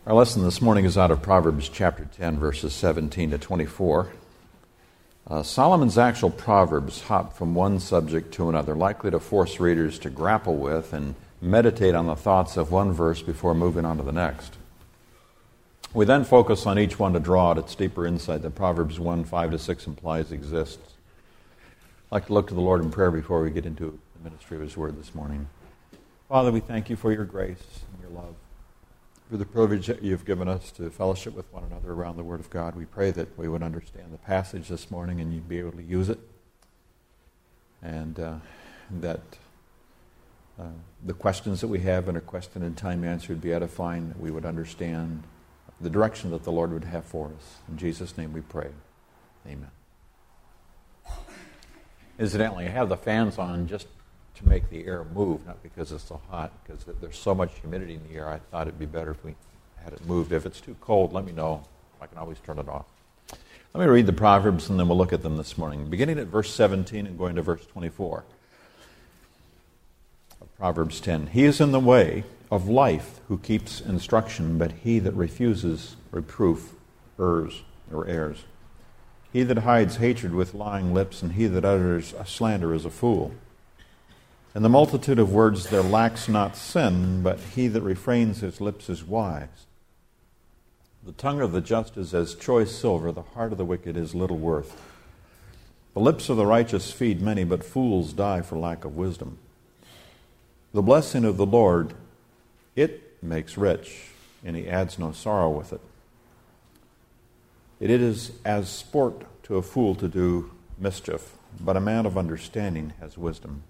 Our lesson this morning is out of Proverbs chapter 10, verses 17 to 24. Solomon's actual proverbs hop from one subject to another, likely to force readers to grapple with and meditate on the thoughts of one verse before moving on to the next. We then focus on each one to draw out its deeper insight that Proverbs 1, 5 to 6 implies exists. I'd like to look to the Lord in prayer before we get into the ministry of His Word this morning. Father, we thank You for Your grace and Your love, for the privilege that You've given us to fellowship with one another around the Word of God. We pray that we would understand the passage this morning and You'd be able to use it, and that the questions that we have in a question and time answered be edifying, that we would understand the direction that the Lord would have for us. In Jesus' name we pray. Amen. Incidentally, I have the fans on just to make the air move, not because it's so hot, because there's so much humidity in the air. I thought it'd be better if we had it moved. If it's too cold, let me know. I can always turn it off. Let me read the Proverbs and then we'll look at them this morning, beginning at verse 17 and going to verse 24 of Proverbs 10. He is in the way of life who keeps instruction, but he that refuses reproof errs. He that hides hatred with lying lips, and he that utters a slander is a fool. In the multitude of words there lacks not sin, but he that refrains his lips is wise. The tongue of the just is as choice silver, the heart of the wicked is little worth. The lips of the righteous feed many, but fools die for lack of wisdom. The blessing of the Lord, it makes rich, and He adds no sorrow with it. It is as sport to a fool to do mischief, but a man of understanding has wisdom.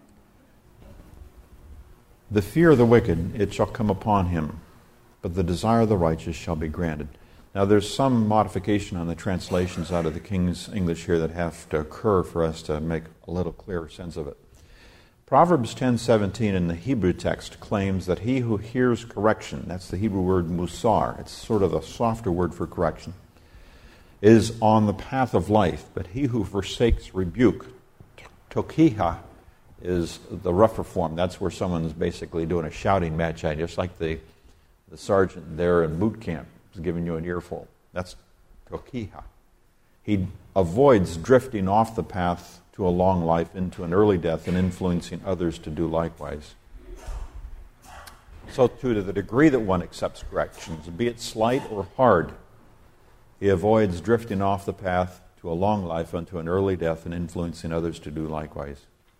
The fear of the wicked, it shall come upon him, but the desire of the righteous shall be granted. Now there's some modification on the translations out of the King's English here that have to occur for us to make a little clearer sense of it. Proverbs 10:17 in the Hebrew text claims that he who hears correction, that's the Hebrew word musar, it's sort of a softer word for correction, is on the path of life, but he who forsakes rebuke, tokiha, is the rougher form. That's where someone's basically doing a shouting match at you, just like the sergeant there in boot camp is giving you an earful. That's tokiha. He avoids drifting off the path to a long life into an early death and influencing others to do likewise. So too, to the degree that one accepts corrections, be it slight or hard, he avoids drifting off the path to a long life unto an early death and influencing others to do likewise.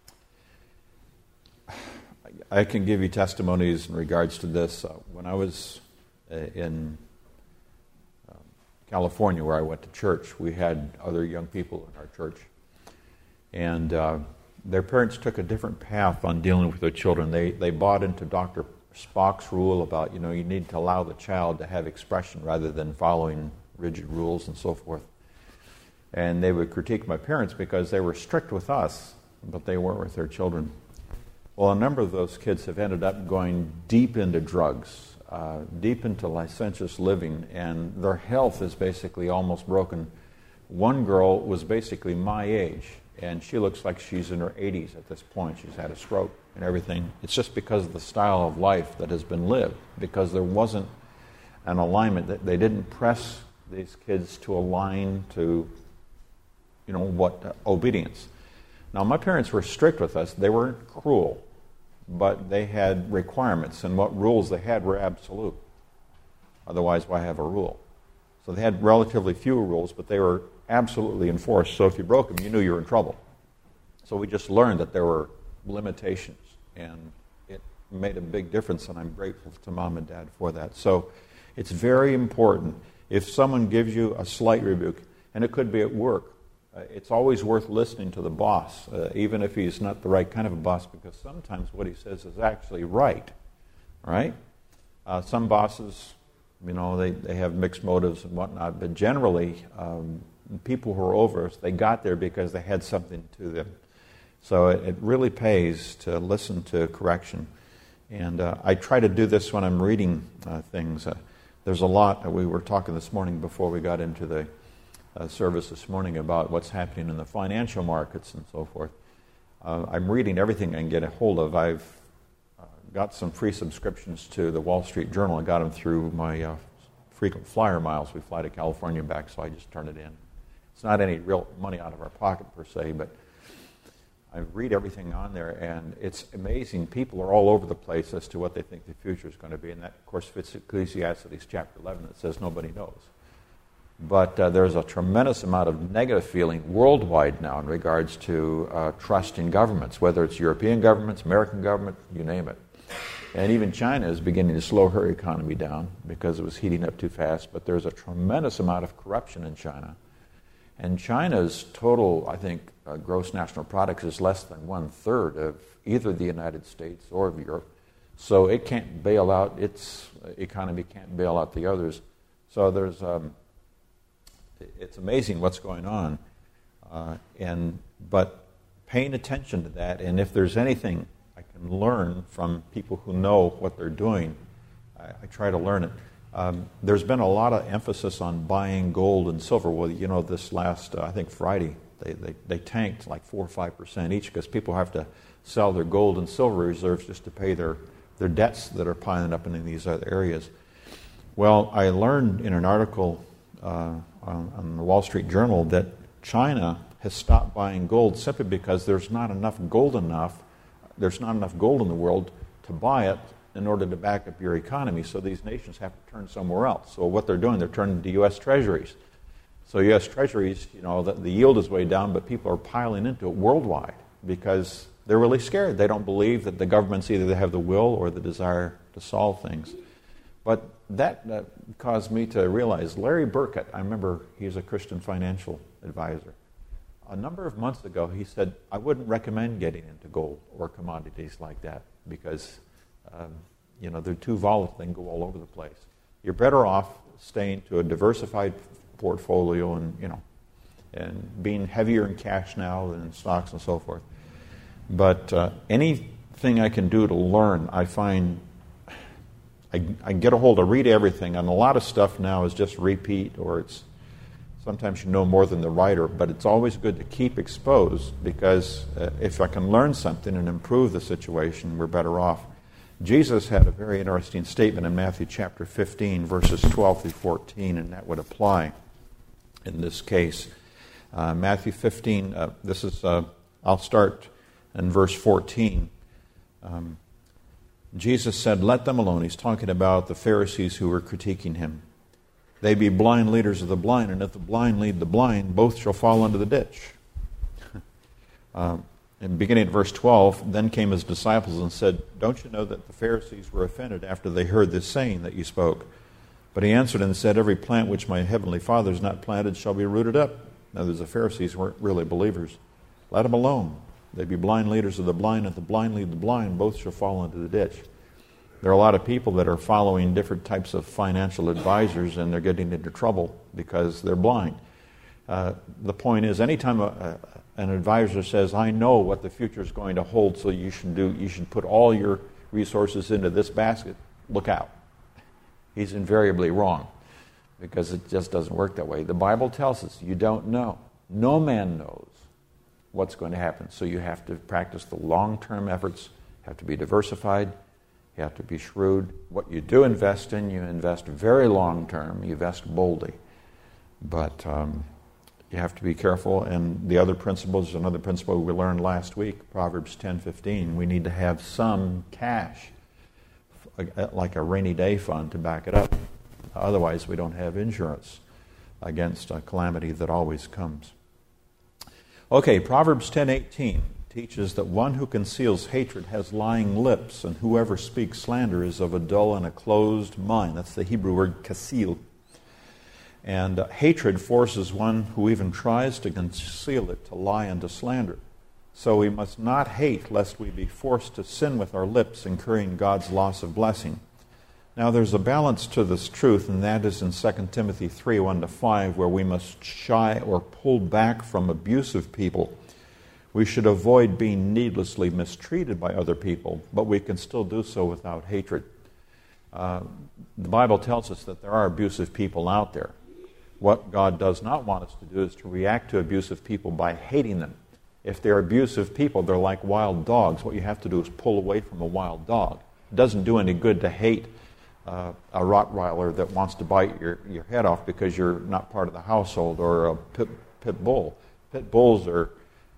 I can give you testimonies in regards to this. When I was in California, where I went to church, we had other young people in our church. And their parents took a different path on dealing with their children. They bought into Dr. Spock's rule about, you need to allow the child to have expression rather than following rigid rules and so forth. And they would critique my parents because they were strict with us, but they weren't with their children. Well, a number of those kids have ended up going deep into drugs, deep into licentious living, and their health is basically almost broken. One girl was basically my age, and she looks like she's in her 80s at this point. She's had a stroke and everything. It's just because of the style of life that has been lived, because there wasn't an alignment. That they didn't press these kids to align to, obedience. Now, my parents were strict with us. They weren't cruel, but they had requirements, and what rules they had were absolute. Otherwise, why have a rule? So they had relatively few rules, but they were absolutely enforced. So if you broke them, you knew you were in trouble. So we just learned that there were limitations, and it made a big difference, and I'm grateful to Mom and Dad for that. So it's very important. If someone gives you a slight rebuke, and it could be at work, it's always worth listening to the boss, even if he's not the right kind of a boss, because sometimes what he says is actually right. Some bosses, they have mixed motives and whatnot, but generally, people who are over us, they got there because they had something to them. So it really pays to listen to correction. And I try to do this when I'm reading things. There's a lot. We were talking this morning before we got into the service this morning about what's happening in the financial markets and so forth. I'm reading everything I can get a hold of. I've got some free subscriptions to the Wall Street Journal. I got them through my frequent flyer miles. We fly to California and back, so I just turn it in. It's not any real money out of our pocket per se, but I read everything on there, and it's amazing. People are all over the place as to what they think the future is going to be, and that, of course, fits Ecclesiastes chapter 11 that says nobody knows. But there's a tremendous amount of negative feeling worldwide now in regards to trust in governments, whether it's European governments, American government, you name it. And even China is beginning to slow her economy down because it was heating up too fast, but there's a tremendous amount of corruption in China. And China's total, I think, gross national product is less than 1/3 of either the United States or of Europe. So it can't bail out, its economy can't bail out the others. So there's, it's amazing what's going on. But paying attention to that, and if there's anything I can learn from people who know what they're doing, I try to learn it. There's been a lot of emphasis on buying gold and silver. Well, you know, this last, I think Friday, they tanked like 4 or 5% each because people have to sell their gold and silver reserves just to pay their debts that are piling up in these other areas. Well, I learned in an article on the Wall Street Journal that China has stopped buying gold simply because there's not enough gold in the world to buy it in order to back up your economy, so these nations have to turn somewhere else. So what they're doing, they're turning to U.S. Treasuries. So U.S. Treasuries, you know, the yield is way down, but people are piling into it worldwide because they're really scared. They don't believe that the governments either have the will or the desire to solve things. But that caused me to realize Larry Burkett, I remember he's a Christian financial advisor. A number of months ago, he said, I wouldn't recommend getting into gold or commodities like that because you know, they're too volatile, they can go all over the place. You're better off staying to a diversified portfolio and, you know, and being heavier in cash now than in stocks and so forth. But anything I can do to learn, I find I get a hold of, read everything, and a lot of stuff now is just repeat, or it's sometimes you know more than the writer, but it's always good to keep exposed because if I can learn something and improve the situation, we're better off. Jesus had a very interesting statement in Matthew chapter 15, verses 12 through 14, and that would apply in this case. Matthew 15, I'll start in verse 14. Jesus said, let them alone. He's talking about the Pharisees who were critiquing him. They be blind leaders of the blind, and if the blind lead the blind, both shall fall into the ditch. And beginning at verse 12, then came his disciples and said, don't you know that the Pharisees were offended after they heard this saying that you spoke? But he answered and said, every plant which my heavenly Father has not planted shall be rooted up. Now, the Pharisees weren't really believers. Let them alone. They be blind leaders of the blind, and if the blind lead the blind, both shall fall into the ditch. There are a lot of people that are following different types of financial advisors, and they're getting into trouble because they're blind. The point is, anytime an advisor says, I know what the future is going to hold, so you should put all your resources into this basket, look out. He's invariably wrong because it just doesn't work that way. The Bible tells us you don't know. No man knows what's going to happen. So you have to practice the long-term efforts, you have to be diversified, you have to be shrewd. What you do invest in, you invest very long-term, you invest boldly. But you have to be careful. And the other principles, another principle we learned last week, Proverbs 10:15, we need to have some cash, like a rainy day fund, to back it up. Otherwise, we don't have insurance against a calamity that always comes. Okay, Proverbs 10:18 teaches that one who conceals hatred has lying lips, and whoever speaks slander is of a dull and a closed mind. That's the Hebrew word kasil. And hatred forces one who even tries to conceal it to lie and to slander. So we must not hate lest we be forced to sin with our lips, incurring God's loss of blessing. Now there's a balance to this truth, and that is in 2 Timothy 3:1-5, where we must shy or pull back from abusive people. We should avoid being needlessly mistreated by other people, but we can still do so without hatred. The Bible tells us that there are abusive people out there. What God does not want us to do is to react to abusive people by hating them. If they're abusive people, they're like wild dogs. What you have to do is pull away from a wild dog. It doesn't do any good to hate a Rottweiler that wants to bite your head off because you're not part of the household, or a pit bull. Pit bulls are,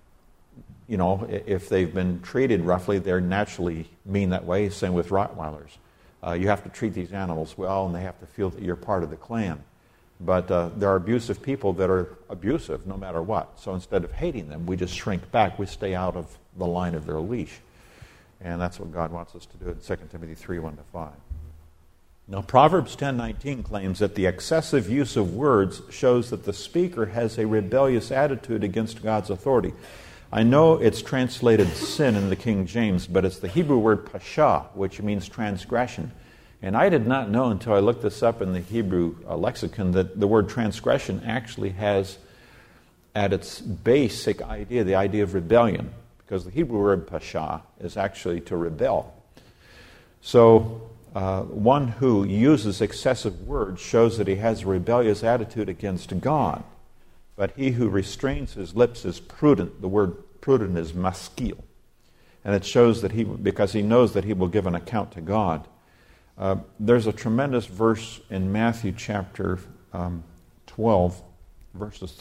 if they've been treated roughly, they're naturally mean that way. Same with Rottweilers. You have to treat these animals well, and they have to feel that you're part of the clan. But there are abusive people that are abusive no matter what. So instead of hating them, we just shrink back. We stay out of the line of their leash. And that's what God wants us to do in 2 Timothy 3, 1-5. Now, Proverbs 10:19 claims that the excessive use of words shows that the speaker has a rebellious attitude against God's authority. I know it's translated sin in the King James, but it's the Hebrew word pasha, which means transgression. And I did not know until I looked this up in the Hebrew lexicon that the word transgression actually has at its basic idea the idea of rebellion, because the Hebrew word pasha is actually to rebel. So one who uses excessive words shows that he has a rebellious attitude against God. But he who restrains his lips is prudent. The word prudent is maskil. And it shows that because he knows that he will give an account to God. There's a tremendous verse in Matthew chapter 12, verses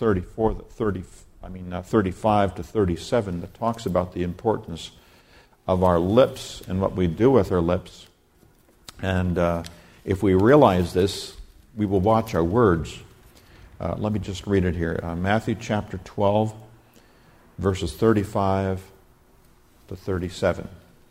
35 to 37, that talks about the importance of our lips and what we do with our lips. And if we realize this, we will watch our words. Let me just read it here. Matthew chapter 12, verses 35 to 37.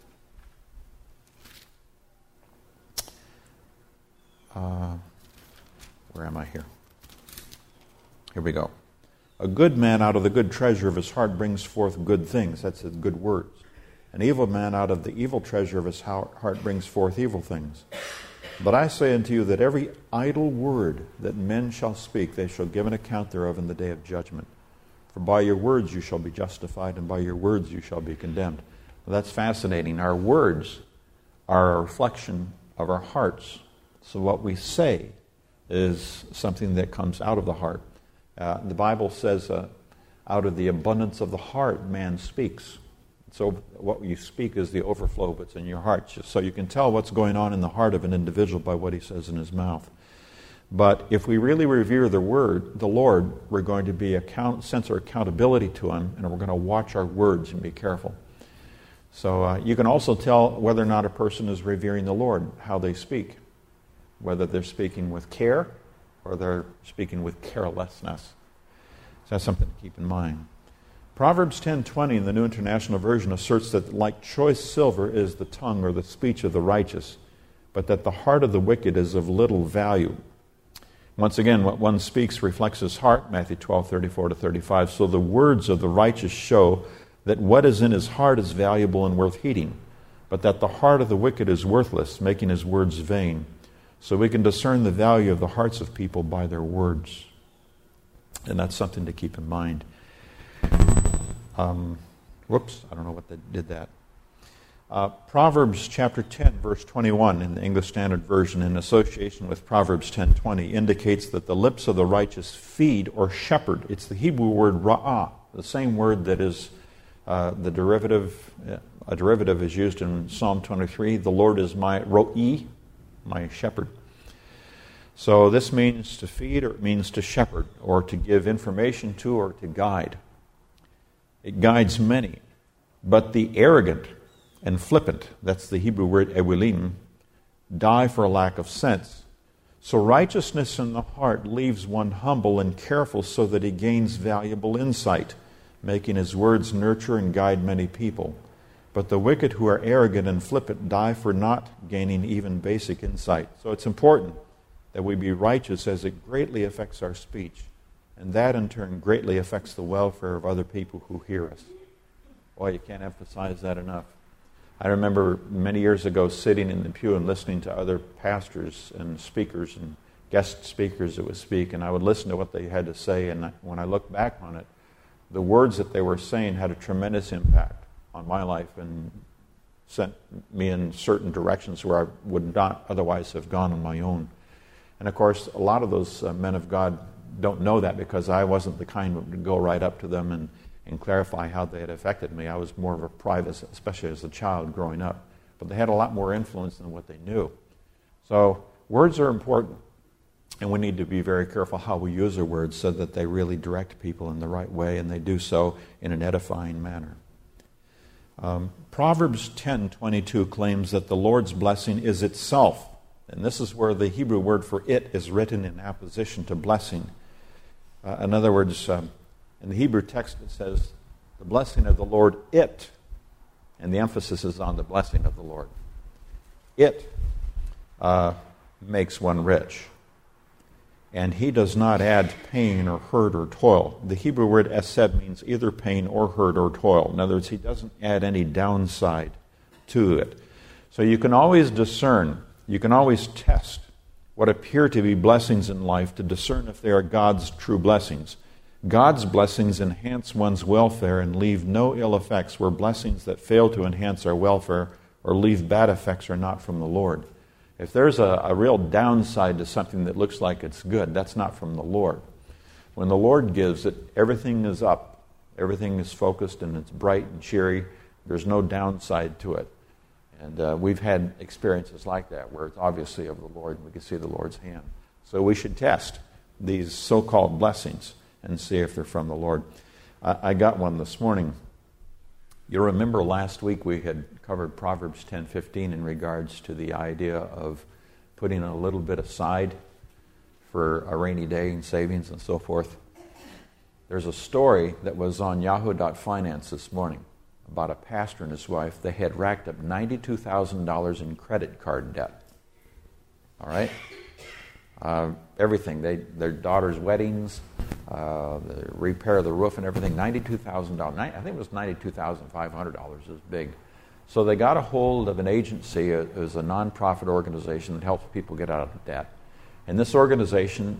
Where am I here? Here we go. A good man out of the good treasure of his heart brings forth good things. That's his good words. An evil man out of the evil treasure of his heart brings forth evil things. But I say unto you that every idle word that men shall speak, they shall give an account thereof in the day of judgment. For by your words you shall be justified, and by your words you shall be condemned. Well, that's fascinating. Our words are a reflection of our hearts. So what we say is something that comes out of the heart. The Bible says, out of the abundance of the heart, man speaks. So what you speak is the overflow of what's in your heart. So you can tell what's going on in the heart of an individual by what he says in his mouth. But if we really revere the Lord, we're going to be sense our accountability to Him, and we're going to watch our words and be careful. So you can also tell whether or not a person is revering the Lord, how they speak. Whether they're speaking with care or they're speaking with carelessness. So that's something to keep in mind. Proverbs 10:20 in the New International Version asserts that like choice silver is the tongue or the speech of the righteous, but that the heart of the wicked is of little value. Once again, what one speaks reflects his heart, Matthew 12:34 to 35. So the words of the righteous show that what is in his heart is valuable and worth heeding, but that the heart of the wicked is worthless, making his words vain. So we can discern the value of the hearts of people by their words. And that's something to keep in mind. I don't know what that did that. Proverbs chapter 10, verse 21 in the English Standard Version, in association with Proverbs 10:20, indicates that the lips of the righteous feed or shepherd. It's the Hebrew word ra'ah, the same word that is the derivative. A derivative is used in Psalm 23. The Lord is my ro'i, my shepherd. So this means to feed, or it means to shepherd, or to give information to, or to guide. It guides many. But the arrogant and flippant, that's the Hebrew word ewilim, die for a lack of sense. So righteousness in the heart leaves one humble and careful so that he gains valuable insight, making his words nurture and guide many people. But the wicked who are arrogant and flippant die for not gaining even basic insight. So it's important that we be righteous, as it greatly affects our speech. And that in turn greatly affects the welfare of other people who hear us. Boy, you can't emphasize that enough. I remember many years ago sitting in the pew and listening to other pastors and speakers and guest speakers that would speak, and I would listen to what they had to say, and when I look back on it, the words that they were saying had a tremendous impact on my life and sent me in certain directions where I would not otherwise have gone on my own. And of course, a lot of those men of God don't know that, because I wasn't the kind who would go right up to them and clarify how they had affected me. I was more of a private, especially as a child growing up, but they had a lot more influence than what they knew. So words are important, and we need to be very careful how we use our words so that they really direct people in the right way, and they do so in an edifying manner. Proverbs 10:22 claims that the Lord's blessing is itself, and this is where the Hebrew word for it is written in apposition to blessing. In other words, in the Hebrew text it says, the blessing of the Lord, it, and the emphasis is on the blessing of the Lord. It makes one rich. And he does not add pain or hurt or toil. The Hebrew word esed means either pain or hurt or toil. In other words, he doesn't add any downside to it. So you can always discern, you can always test what appear to be blessings in life to discern if they are God's true blessings. God's blessings enhance one's welfare and leave no ill effects, where blessings that fail to enhance our welfare or leave bad effects are not from the Lord. If there's a real downside to something that looks like it's good, that's not from the Lord. When the Lord gives it, everything is up. Everything is focused and it's bright and cheery. There's no downside to it. And we've had experiences like that where it's obviously of the Lord and we can see the Lord's hand. So we should test these so-called blessings and see if they're from the Lord. I got one this morning. You remember last week we had covered Proverbs 10:15 in regards to the idea of putting a little bit aside for a rainy day and savings and so forth. There's a story that was on yahoo.finance this morning about a pastor and his wife. They had racked up $92,000 in credit card debt. All right? Everything. Their daughter's weddings, the repair of the roof and everything, $92,000. I think it was $92,500. It was big. So they got a hold of an agency. It was a nonprofit organization that helps people get out of debt. And this organization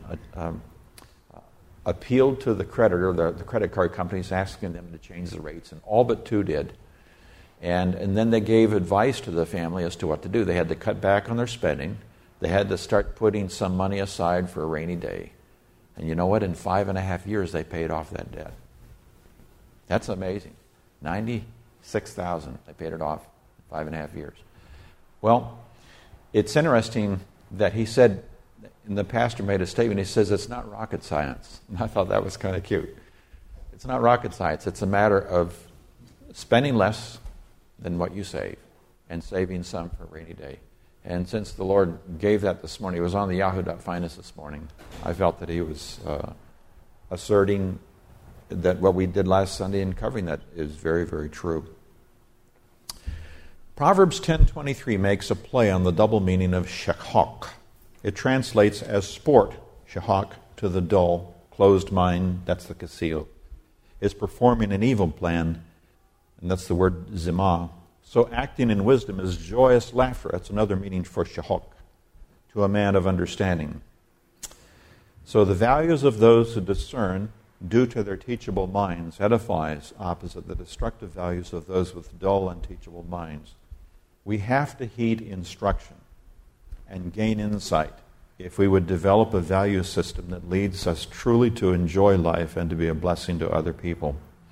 appealed to the creditor, the credit card companies, asking them to change the rates, and all but two did. And then they gave advice to the family as to what to do. They had to cut back on their spending. They had to start putting some money aside for a rainy day. And you know what? In 5.5 years, they paid off that debt. That's amazing. $96,000. They paid it off in 5.5 years. Well, it's interesting that he said, and the pastor made a statement, he says, it's not rocket science. And I thought that was kind of cute. It's not rocket science. It's a matter of spending less than what you save and saving some for a rainy day. And since the Lord gave that this morning, it was on the yahoo.finance this morning, I felt that he was asserting that what we did last Sunday and covering that is very, very true. Proverbs 10:23 makes a play on the double meaning of shechok. It translates as sport, shechok, to the dull, closed mind, that's the kasil, is performing an evil plan, and that's the word zimah. So acting in wisdom is joyous laughter. That's another meaning for shechok, to a man of understanding. So the values of those who discern, due to their teachable minds, edifies opposite the destructive values of those with dull, unteachable minds. We have to heed instruction and gain insight if we would develop a value system that leads us truly to enjoy life and to be a blessing to other people.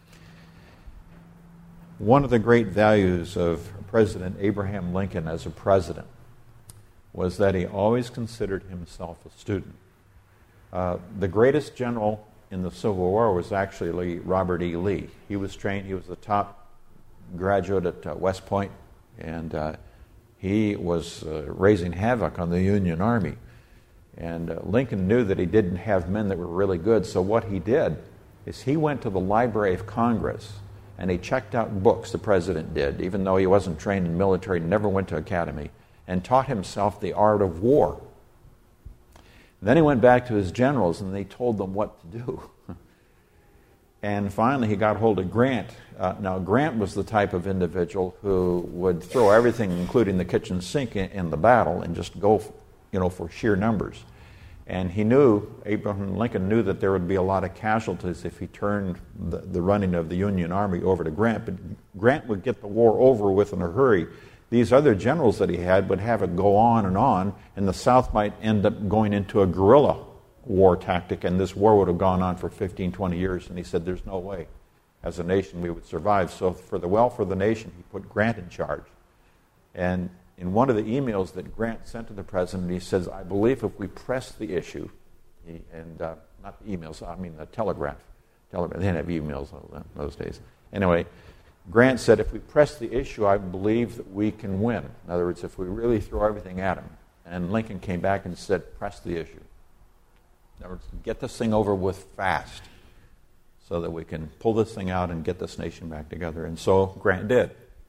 One of the great values of President Abraham Lincoln as a president was that he always considered himself a student. The greatest general in the Civil War was actually Robert E. Lee. He was trained, he was the top graduate at West Point, and he was raising havoc on the Union Army. And Lincoln knew that he didn't have men that were really good, so what he did is he went to the Library of Congress and he checked out books, the president did, even though he wasn't trained in military, never went to academy, and taught himself the art of war. And then he went back to his generals and they told them what to do. And finally he got hold of Grant. Now Grant was the type of individual who would throw everything, including the kitchen sink, in the battle and just go for sheer numbers. And he knew, Abraham Lincoln knew, that there would be a lot of casualties if he turned the running of the Union Army over to Grant. But Grant would get the war over with in a hurry. These other generals that he had would have it go on, and the South might end up going into a guerrilla war tactic, and this war would have gone on for 15, 20 years. And he said, there's no way, as a nation, we would survive. So for the welfare of the nation, he put Grant in charge. And in one of the emails that Grant sent to the president, he says, I believe if we press the issue, not the emails, I mean the telegraph. They didn't have emails in those days. Anyway, Grant said, if we press the issue, I believe that we can win. In other words, if we really throw everything at him. And Lincoln came back and said, press the issue. In other words, get this thing over with fast so that we can pull this thing out and get this nation back together. And so Grant did.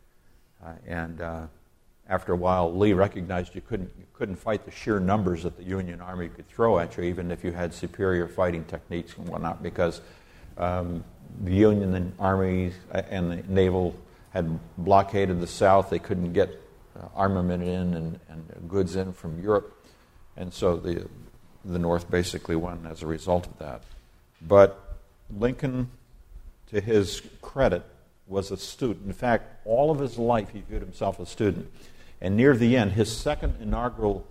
After a while, Lee recognized you couldn't fight the sheer numbers that the Union Army could throw at you, even if you had superior fighting techniques and whatnot, because the Union Army and the Naval had blockaded the South. They couldn't get armament in and goods in from Europe. And so the North basically won as a result of that. But Lincoln, to his credit, was a student. In fact, all of his life he viewed himself as a student. And near the end, his second inaugural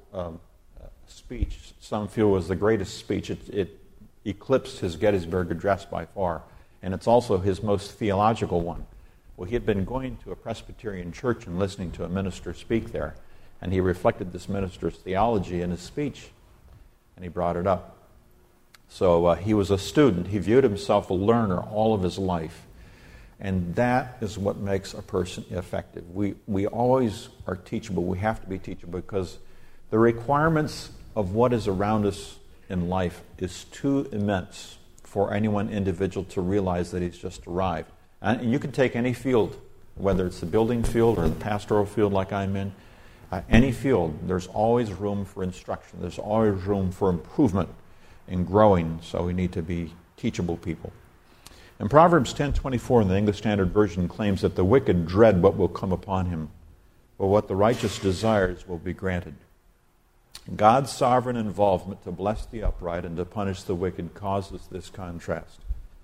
speech, some feel was the greatest speech. It eclipsed his Gettysburg Address by far. And it's also his most theological one. Well, he had been going to a Presbyterian church and listening to a minister speak there. And he reflected this minister's theology in his speech. And he brought it up. So he was a student. He viewed himself a learner all of his life. And that is what makes a person effective. We always are teachable. We have to be teachable because the requirements of what is around us in life is too immense for any one individual to realize that he's just arrived. And you can take any field, whether it's the building field or the pastoral field like I'm in, any field, there's always room for instruction. There's always room for improvement and growing, so we need to be teachable people. And Proverbs 10:24 in the English Standard Version claims that the wicked dread what will come upon him, but what the righteous desires will be granted. God's sovereign involvement to bless the upright and to punish the wicked causes this contrast.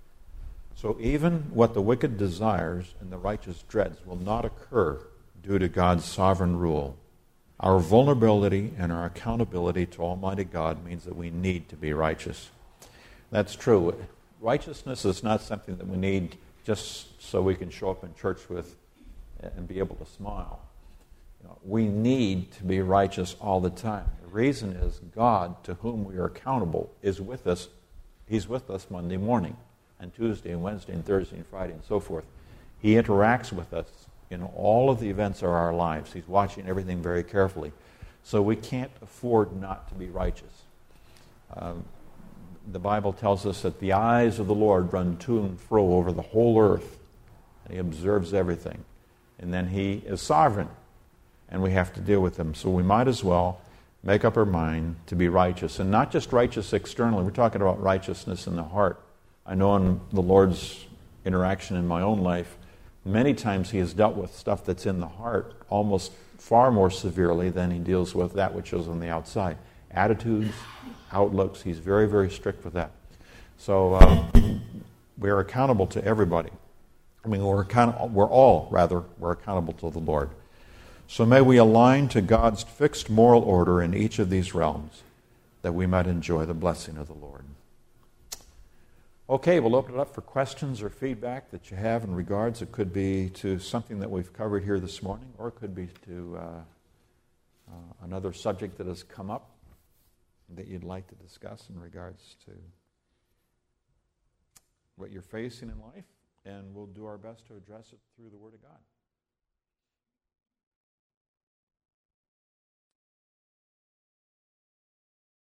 So even what the wicked desires and the righteous dreads will not occur due to God's sovereign rule. Our vulnerability and our accountability to Almighty God means that we need to be righteous. That's true. Righteousness is not something that we need just so we can show up in church with and be able to smile. We need to be righteous all the time. The reason is God, to whom we are accountable, is with us. He's with us Monday morning and Tuesday and Wednesday and Thursday and Friday and so forth. He interacts with us in all of the events of our lives. He's watching everything very carefully. So we can't afford not to be righteous. The Bible tells us that the eyes of the Lord run to and fro over the whole earth. And He observes everything. And then He is sovereign. And we have to deal with Him. So we might as well make up our mind to be righteous. And not just righteous externally. We're talking about righteousness in the heart. I know in the Lord's interaction in my own life, many times He has dealt with stuff that's in the heart almost far more severely than He deals with that which is on the outside. Attitudes, outlooks, He's very, very strict with that. So we're accountable to everybody. I mean, we're all accountable to the Lord. So may we align to God's fixed moral order in each of these realms that we might enjoy the blessing of the Lord. Okay, we'll open it up for questions or feedback that you have in regards. It could be to something that we've covered here this morning, or it could be to another subject that has come up that you'd like to discuss in regards to what you're facing in life, and we'll do our best to address it through the Word of God.